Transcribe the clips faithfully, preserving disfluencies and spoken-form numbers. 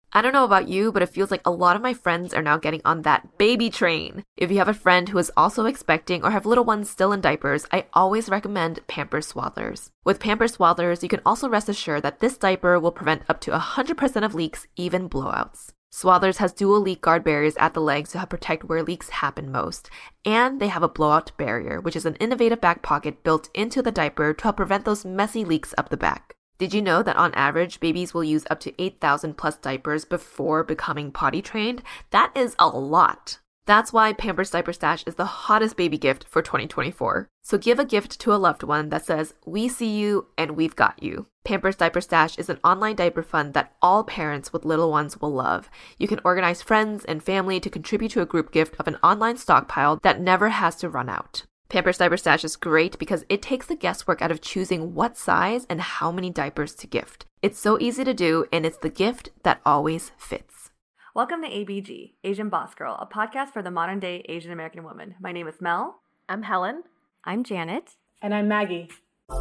I don't know about you, but it feels like a lot of my friends are now getting on that baby train. If you have a friend who is also expecting or have little ones still in diapers, I always recommend Pampers Swaddlers. With Pampers Swaddlers, you can also rest assured that this diaper will prevent up to one hundred percent of leaks, even blowouts. Swaddlers has dual leak guard barriers at the legs to help protect where leaks happen most. And they have a blowout barrier, which is an innovative back pocket built into the diaper to help prevent those messy leaks up the back. Did you know that on average, babies will use up to eight thousand plus diapers before becoming potty trained? That is a lot. That's why Pampers Diaper Stash is the hottest baby gift for twenty twenty-four. So give a gift to a loved one that says, "We see you and we've got you." Pampers Diaper Stash is an online diaper fund that all parents with little ones will love. You can organize friends and family to contribute to a group gift of an online stockpile that never has to run out. Pampers Diaper Stash is great because it takes the guesswork out of choosing what size and how many diapers to gift. It's so easy to do, and it's the gift that always fits. Welcome to A B G, Asian Boss Girl, a podcast for the modern-day Asian American woman. My name is Mel. I'm Helen. I'm Janet. And I'm Maggie.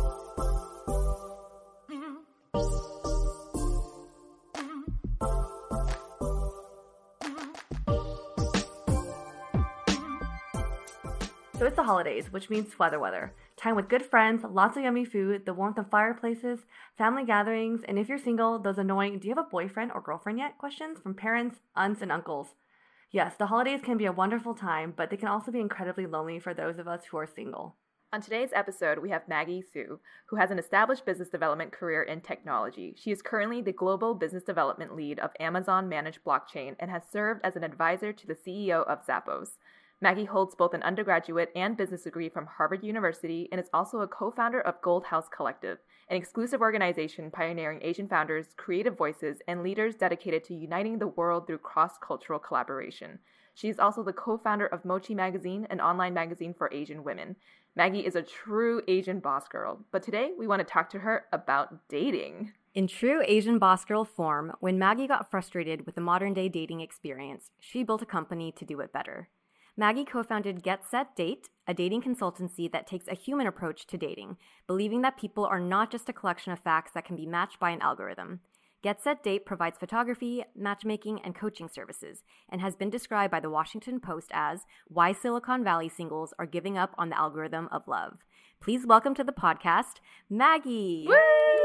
So it's the holidays, which means sweater weather. Time with good friends, lots of yummy food, the warmth of fireplaces, family gatherings, and if you're single, those annoying "do you have a boyfriend or girlfriend yet?" questions from parents, aunts, and uncles. Yes, the holidays can be a wonderful time, but they can also be incredibly lonely for those of us who are single. On today's episode, we have Maggie Su, who has an established business development career in technology. She is currently the global business development lead of Amazon Managed Blockchain and has served as an advisor to the C E O of Zappos. Maggie holds both an undergraduate and business degree from Harvard University and is also a co-founder of Gold House Collective, an exclusive organization pioneering Asian founders, creative voices, and leaders dedicated to uniting the world through cross-cultural collaboration. She is also the co-founder of Mochi Magazine, an online magazine for Asian women. Maggie is a true Asian boss girl, but today we want to talk to her about dating. In true Asian boss girl form, when Maggie got frustrated with the modern-day dating experience, she built a company to do it better. Maggie co-founded Get Set Date, a dating consultancy that takes a human approach to dating, believing that people are not just a collection of facts that can be matched by an algorithm. Get Set Date provides photography, matchmaking, and coaching services, and has been described by the Washington Post as why Silicon Valley singles are giving up on the algorithm of love. Please welcome to the podcast, Maggie! Woo!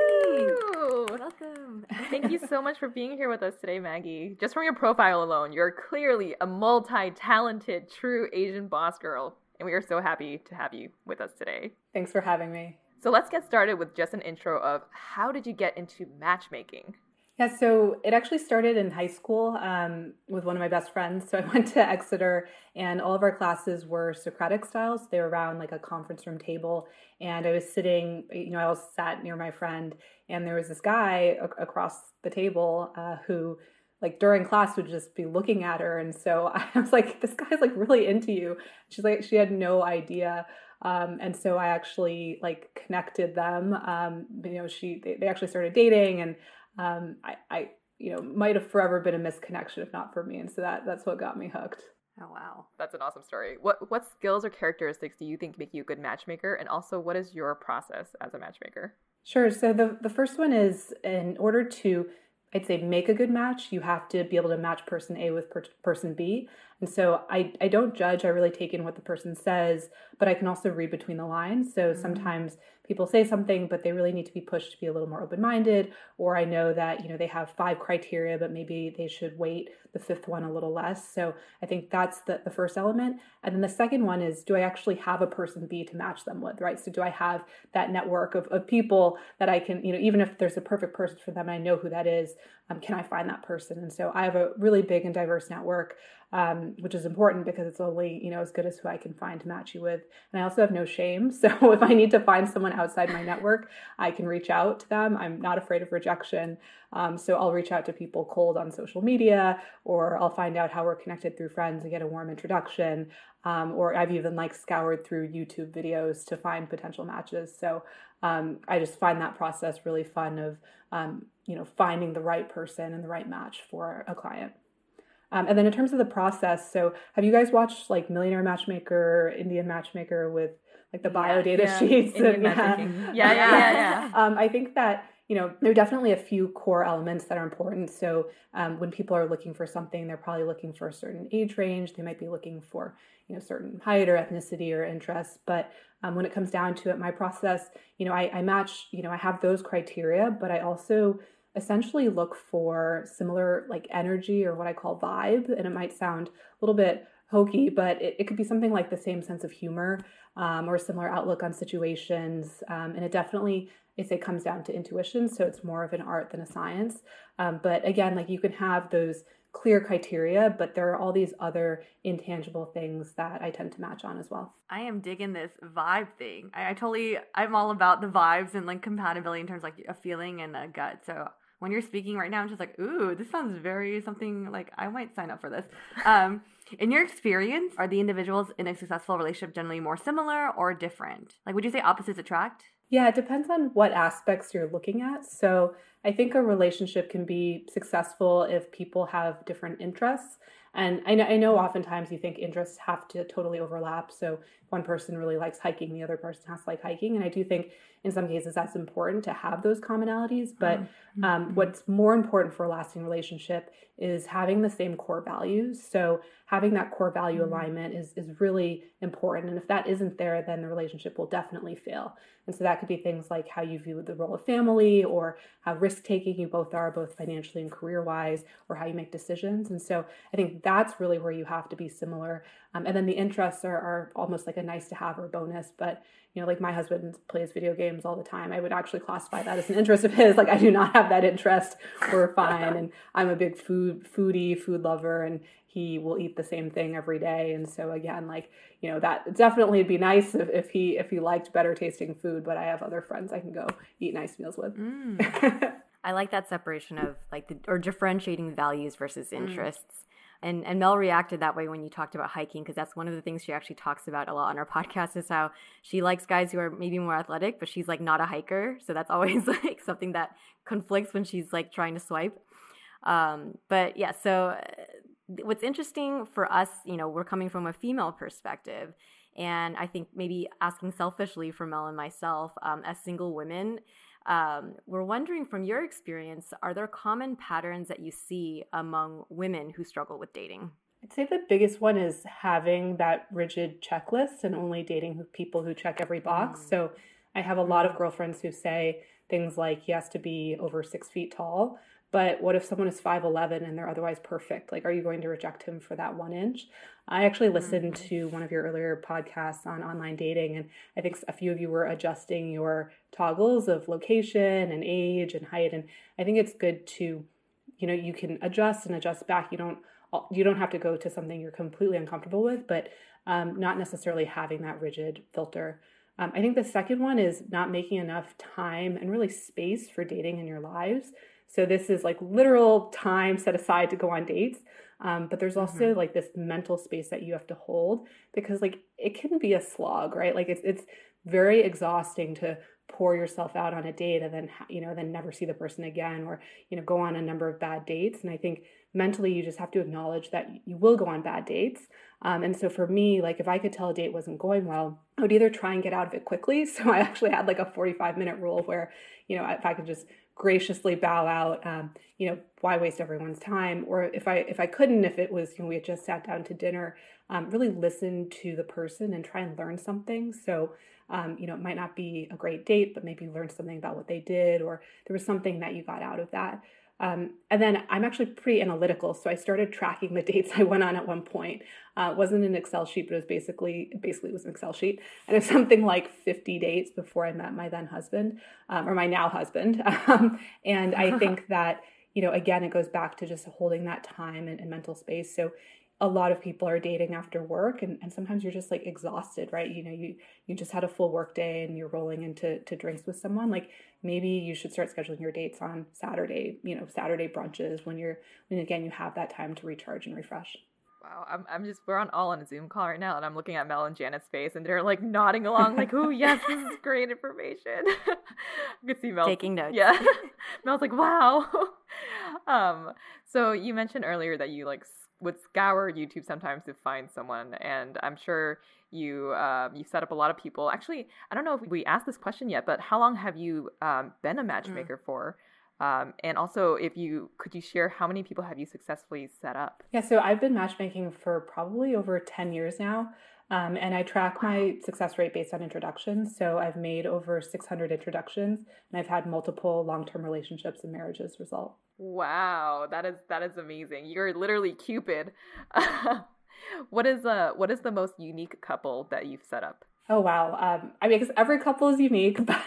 Welcome! Thank you so much for being here with us today, Maggie. Just from your profile alone, you're clearly a multi-talented, true Asian boss girl, and we are so happy to have you with us today. Thanks for having me. So let's get started with just an intro of how did you get into matchmaking? Yeah, so it actually started in high school um, with one of my best friends. So I went to Exeter, and all of our classes were Socratic styles. They were around like a conference room table, and I was sitting, you know, I was sat near my friend, and there was this guy a- across the table uh, who, like during class, would just be looking at her, and so I was like, "This guy's like really into you." She's like, she had no idea. Um, and so I actually like connected them. Um, you know, she they, they actually started dating, and um, I, I you know might have forever been a misconnection if not for me. And so that that's what got me hooked. Oh, wow. That's an awesome story. What what skills or characteristics do you think make you a good matchmaker? And also, what is your process as a matchmaker? Sure. So the the first one is, in order to, I'd say, make a good match, you have to be able to match person A with per- person B. And so I, I don't judge. I really take in what the person says, but I can also read between the lines. So mm-hmm. sometimes people say something, but they really need to be pushed to be a little more open-minded. Or I know that, you know, they have five criteria, but maybe they should weight the fifth one a little less. So I think that's the, the first element. And then the second one is, do I actually have a person B to match them with, right? So do I have that network of, of people that I can, you know, even if there's a perfect person for them, and I know who that is, um, can I find that person? And so I have a really big and diverse network, um, which is important because it's only, you know, as good as who I can find to match you with. And I also have no shame. So if I need to find someone outside my network, I can reach out to them. I'm not afraid of rejection. Um, so I'll reach out to people cold on social media, or I'll find out how we're connected through friends and get a warm introduction. Um, or I've even like scoured through YouTube videos to find potential matches. So um, I just find that process really fun of, um, you know, finding the right person and the right match for a client. Um, and then in terms of the process, so have you guys watched like Millionaire Matchmaker, Indian Matchmaker with like the bio yeah, data yeah. sheets? Indian and, yeah. matchmaking. Yeah, yeah, yeah, yeah. um, I think that, you you know, there are definitely a few core elements that are important. So um, when people are looking for something, they're probably looking for a certain age range. They might be looking for, you know, certain height or ethnicity or interests. But um, when it comes down to it, my process, you know, I, I match, you know, I have those criteria, but I also essentially look for similar like energy or what I call vibe. And it might sound a little bit hokey, but it, it could be something like the same sense of humor um, or similar outlook on situations. Um, and it definitely, I say, comes down to intuition. So it's more of an art than a science. Um, but again, like you can have those clear criteria, but there are all these other intangible things that I tend to match on as well. I am digging this vibe thing. I, I totally, I'm all about the vibes and like compatibility in terms of like a feeling and a gut. So when you're speaking right now, I'm just like, ooh, this sounds very something like I might sign up for this. Um, in your experience, are the individuals in a successful relationship generally more similar or different? Like, would you say opposites attract? Yeah, it depends on what aspects you're looking at. So I think a relationship can be successful if people have different interests. And I know, I know oftentimes you think interests have to totally overlap. So one person really likes hiking, the other person has to like hiking. And I do think in some cases that's important to have those commonalities. But um, what's more important for a lasting relationship is having the same core values. So having that core value alignment is, is really important. And if that isn't there, then the relationship will definitely fail. And so that could be things like how you view the role of family or how risk-taking you both are, both financially and career-wise, or how you make decisions. And so I think that's really where you have to be similar. Um, and then the interests are, are almost like a nice to have or bonus. But, you know, like my husband plays video games all the time. I would actually classify that as an interest of his. Like I do not have that interest. We're fine. And I'm a big food foodie, food lover, and he will eat the same thing every day. And so again, like, you know, that definitely would be nice if, if he if he liked better tasting food, but I have other friends I can go eat nice meals with. Mm. I like that separation of like the, or differentiating values versus interests. Mm. And and Mel reacted that way when you talked about hiking, because that's one of the things she actually talks about a lot on our podcast is how she likes guys who are maybe more athletic, but she's like not a hiker. So that's always like something that conflicts when she's like trying to swipe. Um, but yeah, so what's interesting for us, you know, we're coming from a female perspective. And I think maybe asking selfishly for Mel and myself um, as single women, Um, we're wondering from your experience, are there common patterns that you see among women who struggle with dating? I'd say the biggest one is having that rigid checklist and only dating people who check every box. Mm. So I have a lot of girlfriends who say things like he has to be over six feet tall. But what if someone is five eleven and they're otherwise perfect? Like, are you going to reject him for that one inch? I actually listened mm-hmm. to one of your earlier podcasts on online dating, and I think a few of you were adjusting your toggles of location and age and height. And I think it's good to, you know, you can adjust and adjust back. You don't you don't have to go to something you're completely uncomfortable with, but um, not necessarily having that rigid filter. Um, I think the second one is not making enough time and really space for dating in your lives. So this is like literal time set aside to go on dates. Um, but there's also mm-hmm. like this mental space that you have to hold, because like it can be a slog, right? Like it's it's very exhausting to pour yourself out on a date and then, you know, then never see the person again, or, you know, go on a number of bad dates. And I think mentally you just have to acknowledge that you will go on bad dates. Um, and so for me, like if I could tell a date wasn't going well, I would either try and get out of it quickly. So I actually had like a forty-five minute rule where, you know, if I could just graciously bow out, um, you know, why waste everyone's time? Or if I if I couldn't, if it was, you know, we had just sat down to dinner, um, really listen to the person and try and learn something. So, um, you know, it might not be a great date, but maybe learn something about what they did, or there was something that you got out of that. Um, and then I'm actually pretty analytical. So I started tracking the dates I went on at one point. Uh, it wasn't an Excel sheet, but it was basically, basically it was an Excel sheet. And it was something like fifty dates before I met my then husband, um, or my now husband. Um, and I think that, you know, again, it goes back to just holding that time and, and mental space. So a lot of people are dating after work, and, and sometimes you're just like exhausted, right? You know, you, you just had a full work day and you're rolling into to drinks with someone. Like maybe you should start scheduling your dates on Saturday, you know, Saturday brunches when you're, when again, you have that time to recharge and refresh. Wow, I'm I'm just we're on all on a Zoom call right now, and I'm looking at Mel and Janet's face, and they're like nodding along, like, "Oh yes, this is great information." I could see Mel taking notes. Yeah, Mel's like, "Wow." um, so you mentioned earlier that you like would scour YouTube sometimes to find someone, and I'm sure you um, you set up a lot of people. Actually, I don't know if we asked this question yet, but how long have you um, been a matchmaker mm. for? Um, and also, if you could you share how many people have you successfully set up? Yeah, so I've been matchmaking for probably over ten years now. Um, and I track my success rate based on introductions. So I've made over six hundred introductions, and I've had multiple long-term relationships and marriages result. Wow, that is that is amazing. You're literally Cupid. What is uh what is the most unique couple that you've set up? Oh, wow. Um, I mean, I guess every couple is unique, but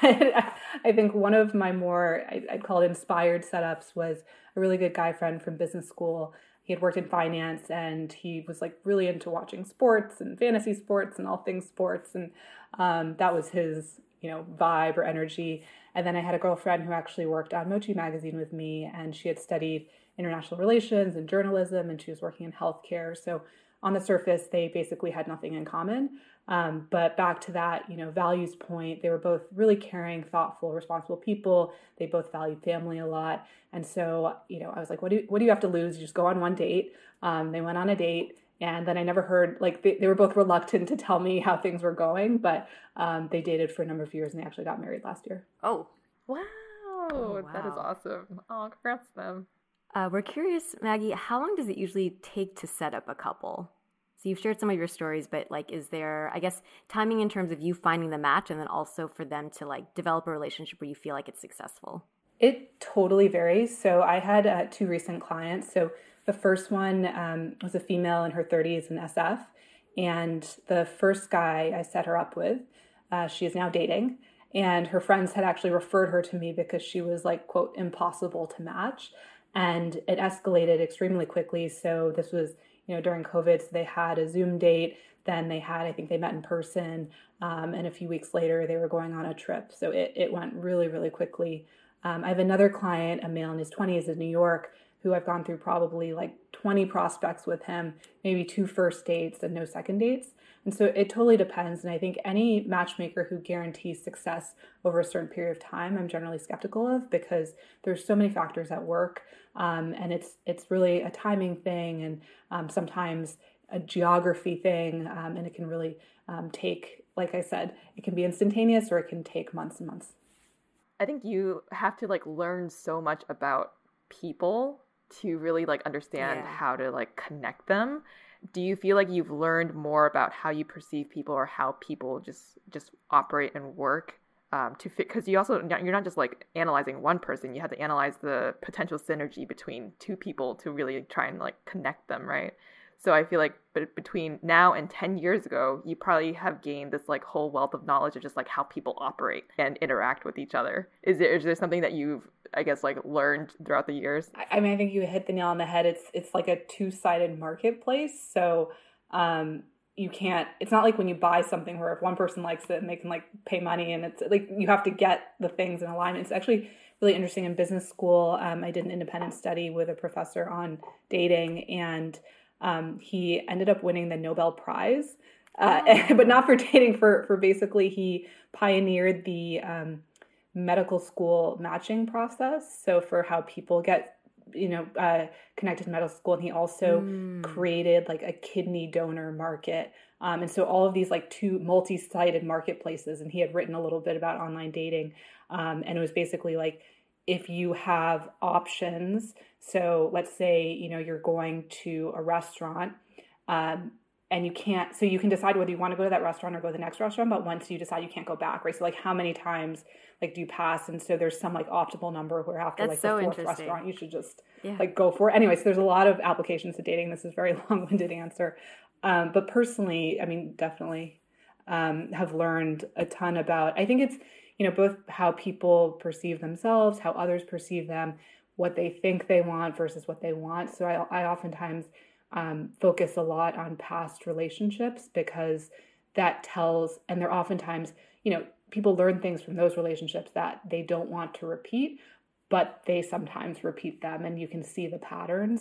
I think one of my more, I'd call it inspired setups was a really good guy friend from business school. He had worked in finance, and he was like really into watching sports and fantasy sports and all things sports. And um, that was his, you know, vibe or energy. And then I had a girlfriend who actually worked on Mochi magazine with me, and she had studied international relations and journalism, and she was working in healthcare. So on the surface, they basically had nothing in common. Um, but back to that, you know, values point, they were both really caring, thoughtful, responsible people. They both valued family a lot. And so, you know, I was like, what do you, what do you have to lose? You just go on one date. Um, they went on a date, and then I never heard, like, they, they were both reluctant to tell me how things were going, but um, they dated for a number of years, and they actually got married last year. Oh, wow. Oh, wow. That is awesome. Oh, congrats to them. Uh, we're curious, Maggie, how long does it usually take to set up a couple? So you've shared some of your stories, but like, is there, I guess, timing in terms of you finding the match, and then also for them to like develop a relationship where you feel like it's successful? It totally varies. So I had uh, two recent clients. So the first one um, was a female in her thirties in S F. And the first guy I set her up with, uh, she is now dating. And her friends had actually referred her to me because she was like, quote, impossible to match. And it escalated extremely quickly. So this was, you know, during COVID, so they had a Zoom date. Then they had, I think they met in person. Um, and a few weeks later, they were going on a trip. So it, it went really, really quickly. Um, I have another client, a male in his twenties in New York, who I've gone through probably like twenty prospects with him, maybe two first dates and no second dates. And so it totally depends. And I think any matchmaker who guarantees success over a certain period of time, I'm generally skeptical of, because there's so many factors at work. Um, and it's it's really a timing thing, and um, sometimes a geography thing. Um, and it can really um, take, like I said, it can be instantaneous, or it can take months and months. I think you have to like learn so much about people to really like understand yeah. how to like connect them. Do you feel like you've learned more about how you perceive people, or how people just just operate and work um, to fit? Because you also, you're not just like analyzing one person. You have to analyze the potential synergy between two people to really try and like connect them, right? So I feel like but between now and ten years ago, you probably have gained this like whole wealth of knowledge of just like how people operate and interact with each other. Is there, is there something that you've, I guess, like learned throughout the years? I mean, I think you hit the nail on the head. It's it's like a two-sided marketplace. So um, you can't, it's not like when you buy something where if one person likes it and they can like pay money, and it's like you have to get the things in alignment. It's actually really interesting. In business school, um, I did an independent study with a professor on dating, and Um, he ended up winning the Nobel Prize, uh, oh. but not for dating, for, for basically he pioneered the um, medical school matching process. So for how people get, you know, uh, connected to medical school. And he also mm. created like a kidney donor market. Um, and so all of these like two multi-sided marketplaces, and he had written a little bit about online dating. Um, and it was basically like, if you have options, so let's say, you know, you're going to a restaurant um, and you can't, so you can decide whether you want to go to that restaurant or go to the next restaurant, but once you decide, you can't go back, right? So like how many times like do you pass? And so there's some like optimal number where after That's like so the fourth restaurant, you should just yeah. like go for it. Anyway, so there's a lot of applications to dating. This is a very long-winded answer. Um, but personally, I mean, definitely um, have learned a ton about, I think it's, you know, both how people perceive themselves, how others perceive them, what they think they want versus what they want. So I, I oftentimes um, focus a lot on past relationships, because that tells, and they're oftentimes, you know, people learn things from those relationships that they don't want to repeat, but they sometimes repeat them, and you can see the patterns.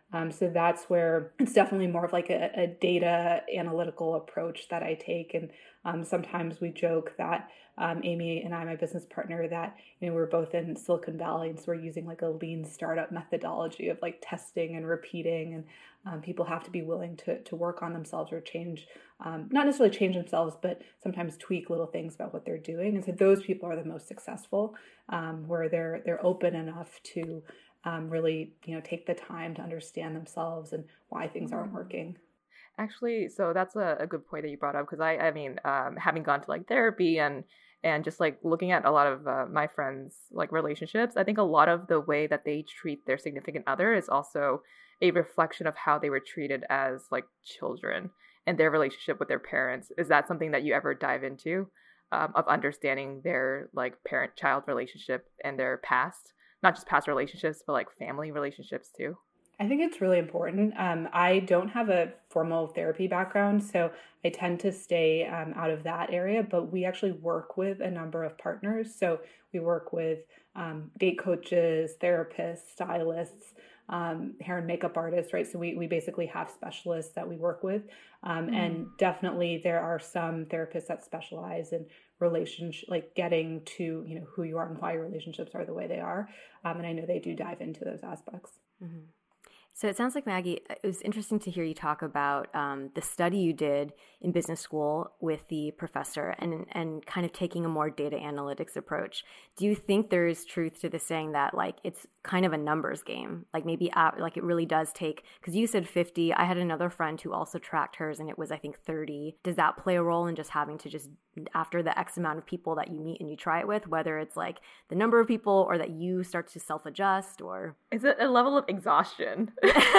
Um, so that's where it's definitely more of like a, a data analytical approach that I take. And um, sometimes we joke that um, Amy and I, my business partner, that you know we're both in Silicon Valley, and so we're using like a lean startup methodology of like testing and repeating, and um, people have to be willing to to work on themselves or change, um, not necessarily change themselves, but sometimes tweak little things about what they're doing. And so those people are the most successful, um, where they're they're open enough to um, really you know take the time to understand themselves and why things aren't working. Actually, so that's a, a good point that you brought up, because I, I mean, um, having gone to like therapy and and just like looking at a lot of uh, my friends' like relationships, I think a lot of the way that they treat their significant other is also a reflection of how they were treated as like children and their relationship with their parents. Is that something that you ever dive into, um, of understanding their like parent-child relationship and their past, not just past relationships, but like family relationships too? I think it's really important. Um, I don't have a formal therapy background, so I tend to stay um, out of that area, but we actually work with a number of partners. So we work with um, date coaches, therapists, stylists, um, hair and makeup artists, right? So we, we basically have specialists that we work with. Um, mm. And definitely there are some therapists that specialize in relationship, like getting to, you know, who you are and why your relationships are the way they are. Um, and I know they do dive into those aspects. Mm-hmm. So it sounds like, Maggie, it was interesting to hear you talk about um, the study you did in business school with the professor and and kind of taking a more data analytics approach. Do you think there is truth to the saying that like it's kind of a numbers game? Like maybe uh, like it really does take, because you said fifty. I had another friend who also tracked hers and it was, I think, thirty. Does that play a role in just having to just, after the X amount of people that you meet and you try it with, whether it's like the number of people or that you start to self-adjust, or? Is it a level of exhaustion?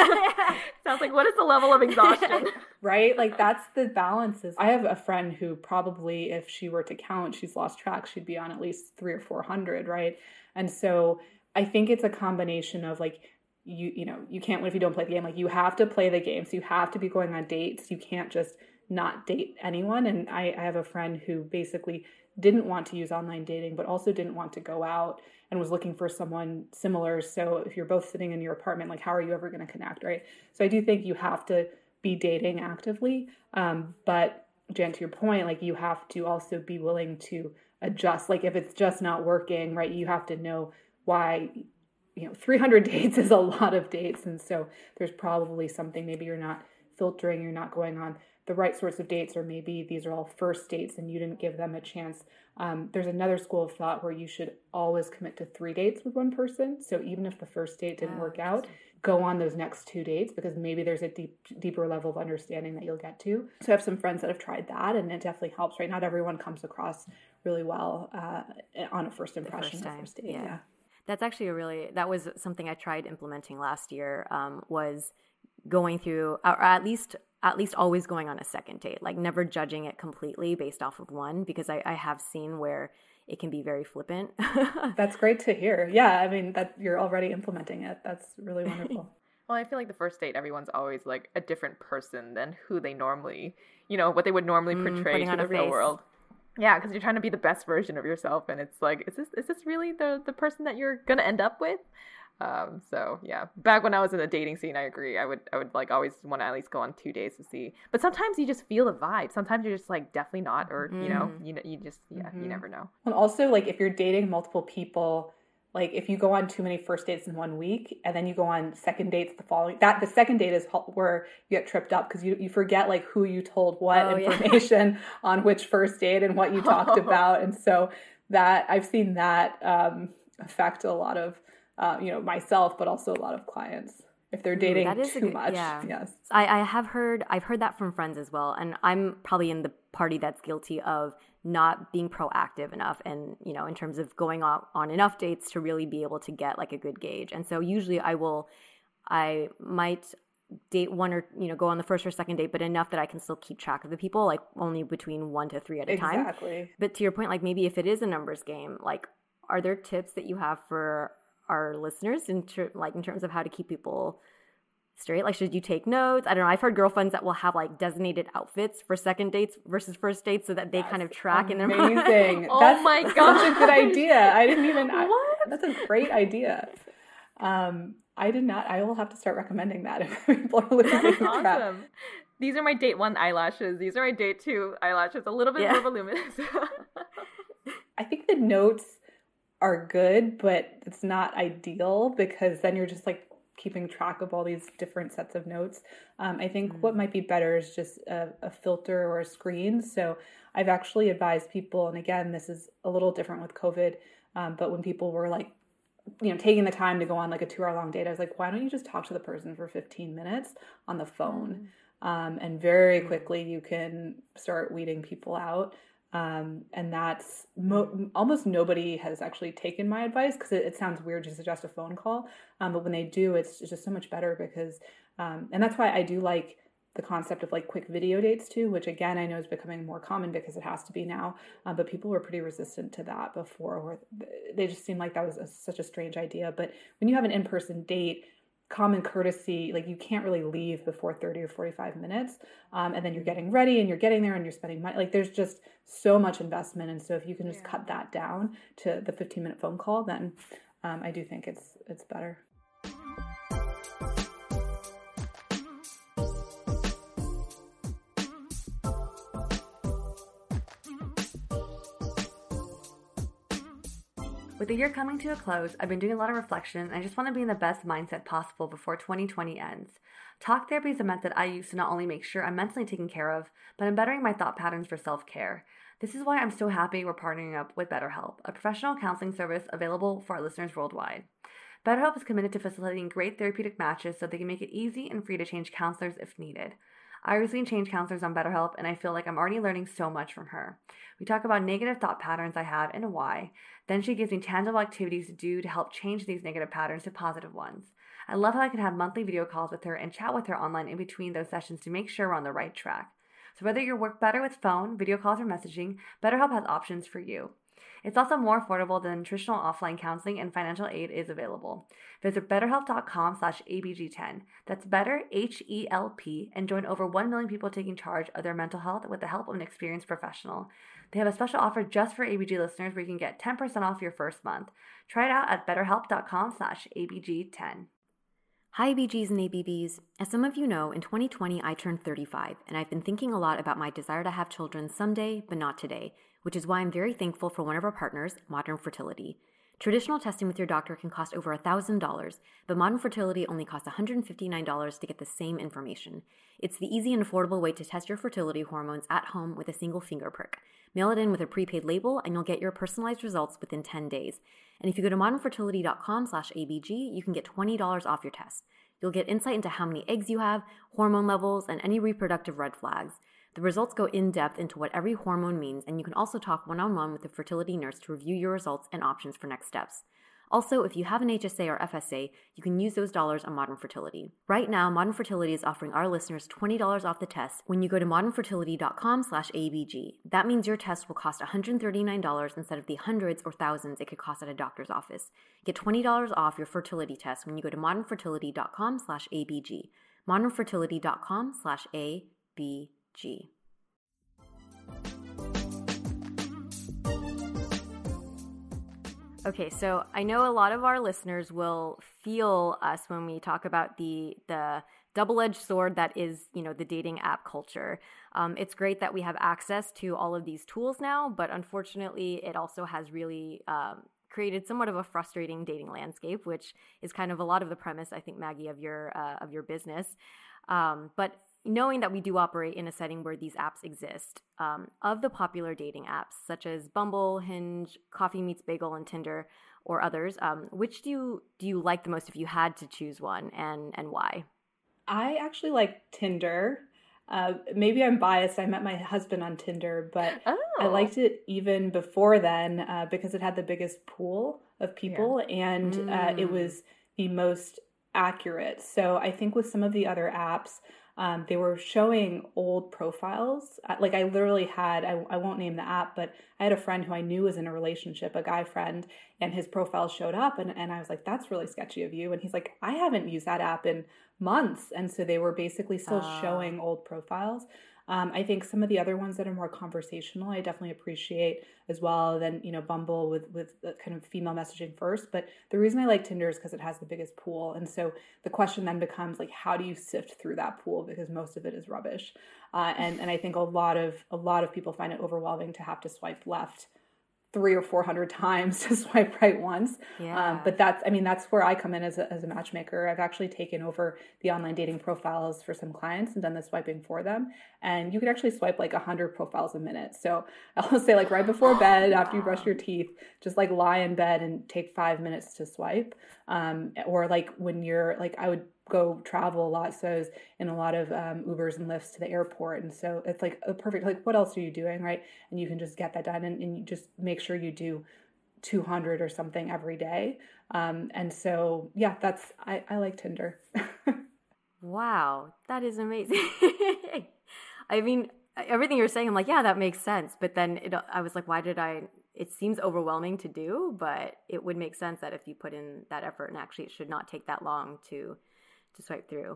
Sounds like, what is the level of exhaustion? Right? Like that's the balances. I have a friend who probably, if she were to count, she's lost track, she'd be on at least three or four hundred, right? And so I think it's a combination of like, you you know, you can't win if you don't play the game. Like you have to play the game. So you have to be going on dates. You can't just not date anyone. And I, I have a friend who basically didn't want to use online dating, but also didn't want to go out and was looking for someone similar. So if you're both sitting in your apartment, like how are you ever going to connect, right? So I do think you have to be dating actively. Um, but Jan, to your point, like you have to also be willing to adjust. Like if it's just not working, right, you have to know why, you know, three hundred dates is a lot of dates. And so there's probably something, maybe you're not filtering, you're not going on the right sorts of dates, or maybe these are all first dates and you didn't give them a chance. Um, there's another school of thought where you should always commit to three dates with one person. So even if the first date didn't oh, work out, go on those next two dates, because maybe there's a deep, deeper level of understanding that you'll get to. So I have some friends that have tried that, and it definitely helps, right? Not everyone comes across really well uh, on a first impression, the first, the first date. Yeah. yeah. That's actually a really, that was something I tried implementing last year, um, was going through, or at least at least always going on a second date, like never judging it completely based off of one, because I, I have seen where it can be very flippant. That's great to hear. Yeah, I mean, that you're already implementing it. That's really wonderful. Well, I feel like the first date, everyone's always like a different person than who they normally, you know, what they would normally portray mm, to the real face. world. Yeah, because you're trying to be the best version of yourself, and it's like, is this is this really the the person that you're gonna end up with? Um, so yeah, back when I was in the dating scene, I agree. I would, I would like always want to at least go on two days to see, but sometimes you just feel the vibe. Sometimes you're just like, definitely not, or, mm. you know, you you just, yeah, mm-hmm. you never know. And also like if you're dating multiple people, like if you go on too many first dates in one week and then you go on second dates the following, that the second date is where you get tripped up, because you, you forget like who you told what oh, information yeah. on which first date and what you talked oh. about. And so that I've seen that um, affect a lot of, Uh, you know, myself, but also a lot of clients if they're dating Ooh, too good, much. Yeah. Yes, I, I have heard, I've heard that from friends as well, and I'm probably in the party that's guilty of not being proactive enough, and you know, in terms of going on, on enough dates to really be able to get like a good gauge. And so usually I will, I might date one or you know go on the first or second date, but enough that I can still keep track of the people, like only between one to three at a exactly. time. Exactly. But to your point, like maybe if it is a numbers game, like are there tips that you have for our listeners in ter- like in terms of how to keep people straight? Like, should you take notes? I don't know. I've heard girlfriends that will have like designated outfits for second dates versus first dates, so that they that's kind of track amazing. in their mind. Amazing. Oh that's my god, that's a good idea. I didn't even. What? I, that's a great idea. Um, I did not. I will have to start recommending that if people are looking That's for awesome. trap. These are my date one eyelashes. These are my date two eyelashes. A little bit Yeah. more voluminous. I think the notes are good, but it's not ideal because then you're just like keeping track of all these different sets of notes. Um, I think Mm. what might be better is just a, a filter or a screen. So I've actually advised people, and again, this is a little different with COVID, um, but when people were like, you know, taking the time to go on like a two hour long date, I was like, why don't you just talk to the person for fifteen minutes on the phone? Mm. Um, and very quickly you can start weeding people out. Um, and that's mo- almost nobody has actually taken my advice because it, it sounds weird to suggest a phone call. Um, but when they do, it's, it's just so much better because, um, and that's why I do like the concept of like quick video dates too, which again, I know is becoming more common because it has to be now. Um, but people were pretty resistant to that before, or they just seemed like that was a, such a strange idea. But when you have an in-person date, common courtesy, like you can't really leave before thirty or forty-five minutes. Um, and then you're getting ready and you're getting there and you're spending money. Like there's just so much investment. And so if you can just Yeah. cut that down to the fifteen minute phone call, then um, I do think it's it's better. With the year coming to a close, I've been doing a lot of reflection and I just want to be in the best mindset possible before twenty twenty ends. Talk therapy is a method I use to not only make sure I'm mentally taken care of, but I'm bettering my thought patterns for self-care. This is why I'm so happy we're partnering up with BetterHelp, a professional counseling service available for our listeners worldwide. BetterHelp is committed to facilitating great therapeutic matches so they can make it easy and free to change counselors if needed. I recently changed counselors on BetterHelp, and I feel like I'm already learning so much from her. We talk about negative thought patterns I have and why. Then she gives me tangible activities to do to help change these negative patterns to positive ones. I love how I can have monthly video calls with her and chat with her online in between those sessions to make sure we're on the right track. So whether you work better with phone, video calls, or messaging, BetterHelp has options for you. It's also more affordable than traditional offline counseling, and financial aid is available. Visit betterhelp.com slash ABG10. That's better, H E L P, and join over one million people taking charge of their mental health with the help of an experienced professional. They have a special offer just for A B G listeners where you can get ten percent off your first month. Try it out at betterhelp.com slash ABG10. Hi, A B Gs and A B Bs. As some of you know, in twenty twenty, I turned thirty-five, and I've been thinking a lot about my desire to have children someday, but not today, which is why I'm very thankful for one of our partners, Modern Fertility. Traditional testing with your doctor can cost over one thousand dollars, but Modern Fertility only costs one hundred fifty-nine dollars to get the same information. It's the easy and affordable way to test your fertility hormones at home with a single finger prick. Mail it in with a prepaid label, and you'll get your personalized results within ten days. And if you go to modernfertility.com slash ABG, you can get twenty dollars off your test. You'll get insight into how many eggs you have, hormone levels, and any reproductive red flags. The results go in-depth into what every hormone means, and you can also talk one-on-one with a fertility nurse to review your results and options for next steps. Also, if you have an H S A or F S A, you can use those dollars on Modern Fertility. Right now, Modern Fertility is offering our listeners twenty dollars off the test when you go to modernfertility.com slash ABG. That means your test will cost one hundred thirty-nine dollars instead of the hundreds or thousands it could cost at a doctor's office. Get twenty dollars off your fertility test when you go to modernfertility.com slash ABG. modernfertility.com slash ABG. Okay, so I know a lot of our listeners will feel us when we talk about the the double-edged sword that is, you know, the dating app culture. Um, it's great that we have access to all of these tools now, but unfortunately, it also has really um, created somewhat of a frustrating dating landscape, which is kind of a lot of the premise, I think, Maggie, of your uh, of your business. Um, but knowing that we do operate in a setting where these apps exist, um, of the popular dating apps such as Bumble, Hinge, Coffee Meets Bagel, and Tinder, or others, um, which do you do you like the most if you had to choose one, and and why? I actually like Tinder. Uh, maybe I'm biased. I met my husband on Tinder, but Oh. I liked it even before then uh, because it had the biggest pool of people and uh, it Mm. was the most accurate. So I think with some of the other apps, um, they were showing old profiles. Uh, Like I literally had, I, I won't name the app, but I had a friend who I knew was in a relationship, a guy friend, and his profile showed up and, and I was like, that's really sketchy of you. And he's like, I haven't used that app in months. And so they were basically still Ah. showing old profiles. Um, I think some of the other ones that are more conversational, I definitely appreciate as well. Then, you know, Bumble with, with kind of female messaging first. But the reason I like Tinder is because it has the biggest pool. And so the question then becomes like, how do you sift through that pool? Because most of it is rubbish. Uh, and, and I think a lot of, a lot of people find it overwhelming to have to swipe left three or four hundred times to swipe right once. Yeah. Um, but that's, I mean, that's where I come in as a, as a matchmaker. I've actually taken over the online dating profiles for some clients and done the swiping for them. And you can actually swipe like a hundred profiles a minute. So I'll say like right before bed, after you brush your teeth, just like lie in bed and take five minutes to swipe. Um, or like when you're like, I would go travel a lot. So I was in a lot of um, Ubers and Lyfts to the airport. And so it's like a perfect, like what else are you doing? Right. And you can just get that done and, and you just make sure you do two hundred or something every day. Um, and so, yeah, that's, I, I like Tinder. Wow. That is amazing. I mean, everything you're saying, I'm like, yeah, that makes sense. But then it, I was like, why did I, it seems overwhelming to do, but it would make sense that if you put in that effort and actually it should not take that long to to swipe through.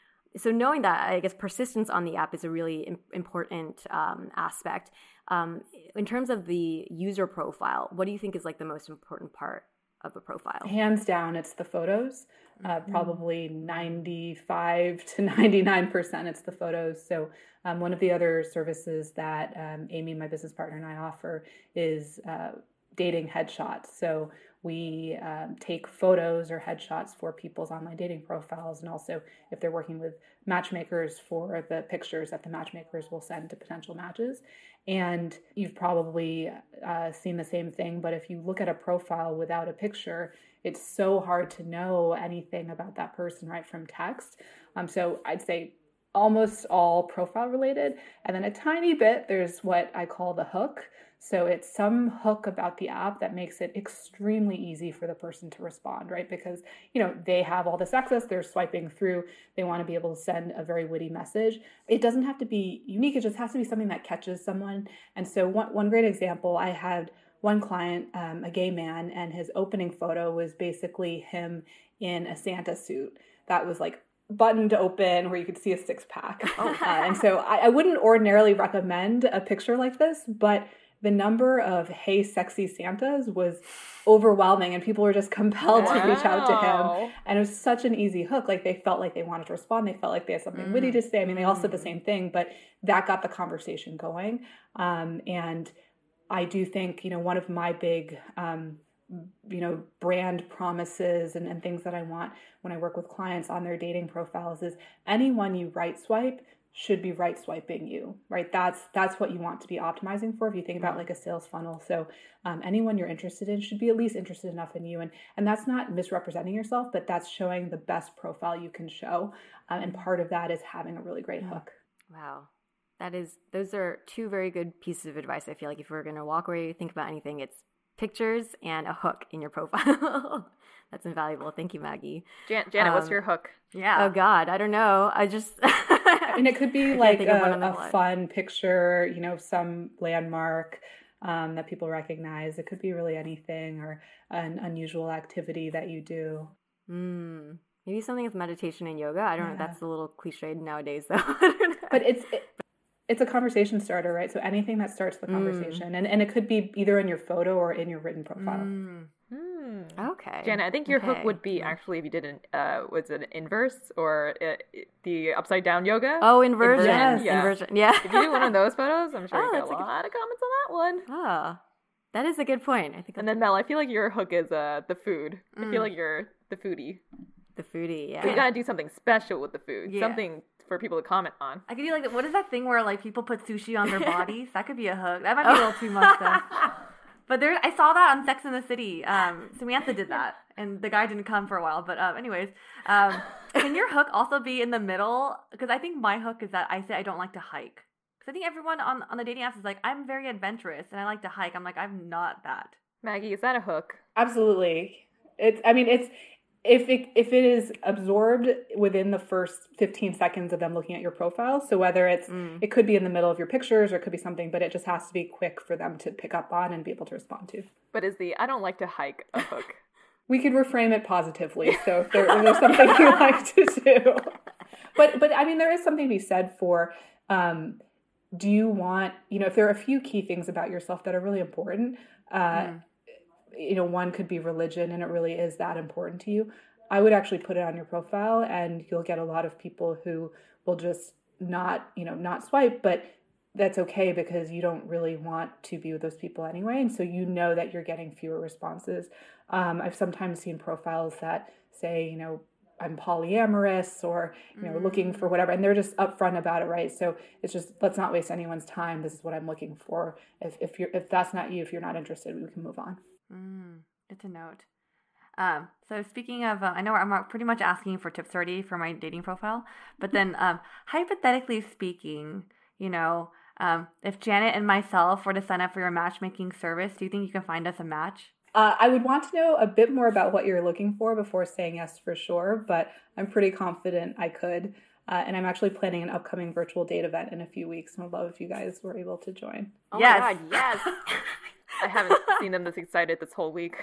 So knowing that, I guess persistence on the app is a really im- important um, aspect. Um, in terms of the user profile, what do you think is like the most important part of a profile? Hands down, it's the photos. Uh, probably ninety-five to ninety-nine percent it's the photos. So um, one of the other services that um, Amy, my business partner, and I offer is uh, dating headshots. So we um, take photos or headshots for people's online dating profiles, and also if they're working with matchmakers, for the pictures that the matchmakers will send to potential matches. And you've probably uh, seen the same thing, but if you look at a profile without a picture, it's so hard to know anything about that person right from text. Um, so I'd say almost all profile related. And then a tiny bit, there's what I call the hook. So it's some hook about the app that makes it extremely easy for the person to respond, right? Because, you know, they have all this access, they're swiping through, they want to be able to send a very witty message. It doesn't have to be unique, it just has to be something that catches someone. And so one, one great example, I had one client, um, a gay man, and his opening photo was basically him in a Santa suit that was like buttoned open where you could see a six pack. Oh. Uh, and so I, I wouldn't ordinarily recommend a picture like this, but the number of "Hey, sexy Santas" was overwhelming, and people were just compelled wow. to reach out to him. And it was such an easy hook. Like they felt like they wanted to respond. They felt like they had something mm. witty to say. I mean, they all said the same thing, but that got the conversation going. Um, and I do think, you know, one of my big, um, you know, brand promises and, and things that I want when I work with clients on their dating profiles is anyone you right swipe should be right swiping you, right? That's that's what you want to be optimizing for if you think about like a sales funnel. So um, anyone you're interested in should be at least interested enough in you. And, and that's not misrepresenting yourself, but that's showing the best profile you can show. Um, and part of that is having a really great hook. Wow. That is, those are two very good pieces of advice. I feel like if we're going to walk away, think about anything, it's pictures and a hook in your profile. That's invaluable. Thank you, Maggie. Jan- Janet, um, what's your hook? Yeah. Oh God, I don't know. I just. And it could be like a, a fun picture, you know, some landmark um, that people recognize. It could be really anything, or an unusual activity that you do. Mm. Maybe something with meditation and yoga. I don't yeah. know. That's a little cliched nowadays, though. But it's. It, It's a conversation starter, right? So anything that starts the conversation. Mm. And, and it could be either in your photo or in your written profile. Mm. Mm. Okay. Janet, I think your okay. hook would be actually if you did an, uh, was it an inverse or uh, the upside down yoga? Oh, inversion. Inversion. Yes. Yeah. Inversion. Yeah. If you do one of those photos, I'm sure oh, you get a lot good... of comments on that one. Oh, that is a good point. I think. And then Mel, I feel like your hook is uh, the food. Mm. I feel like you're the foodie. The foodie, yeah. But you gotta do something special with the food. Yeah. Something for people to comment on. I could do like, what is that thing where like people put sushi on their bodies? That could be a hook. That might be a little too much though. But there, I saw that on Sex and the City. Um, Samantha did that, and the guy didn't come for a while. But um, anyways, um, can your hook also be in the middle? Because I think my hook is that I say I don't like to hike. Because I think everyone on on the dating apps is like, I'm very adventurous and I like to hike. I'm like, I'm not that. Maggie, is that a hook? Absolutely. It's. I mean, it's. If it if it is absorbed within the first fifteen seconds of them looking at your profile, so whether it's mm. it could be in the middle of your pictures or it could be something, but it just has to be quick for them to pick up on and be able to respond to. But is the I don't like to hike a hook? We could reframe it positively. So if, there, if there's something you like to do, but but I mean there is something to be said for um, do you want, you know, if there are a few key things about yourself that are really important, uh, mm. you know, one could be religion, and it really is that important to you. I would actually put it on your profile, and you'll get a lot of people who will just not, you know, not swipe, but that's okay because you don't really want to be with those people anyway. And so you know that you're getting fewer responses. Um, I've sometimes seen profiles that say, you know, I'm polyamorous or, you know, mm. looking for whatever. And they're just upfront about it, right? So it's just, let's not waste anyone's time. This is what I'm looking for. If if you're if that's not you, if you're not interested, we can move on. Mm, good to note. Um, so speaking of, uh, I know I'm pretty much asking for tips already for my dating profile, but then um, hypothetically speaking, you know, um, if Janet and myself were to sign up for your matchmaking service, do you think you can find us a match? Uh, I would want to know a bit more about what you're looking for before saying yes for sure, but I'm pretty confident I could. Uh, and I'm actually planning an upcoming virtual date event in a few weeks, and I'd love if you guys were able to join. Oh yes. my God, yes! I haven't seen them this excited this whole week.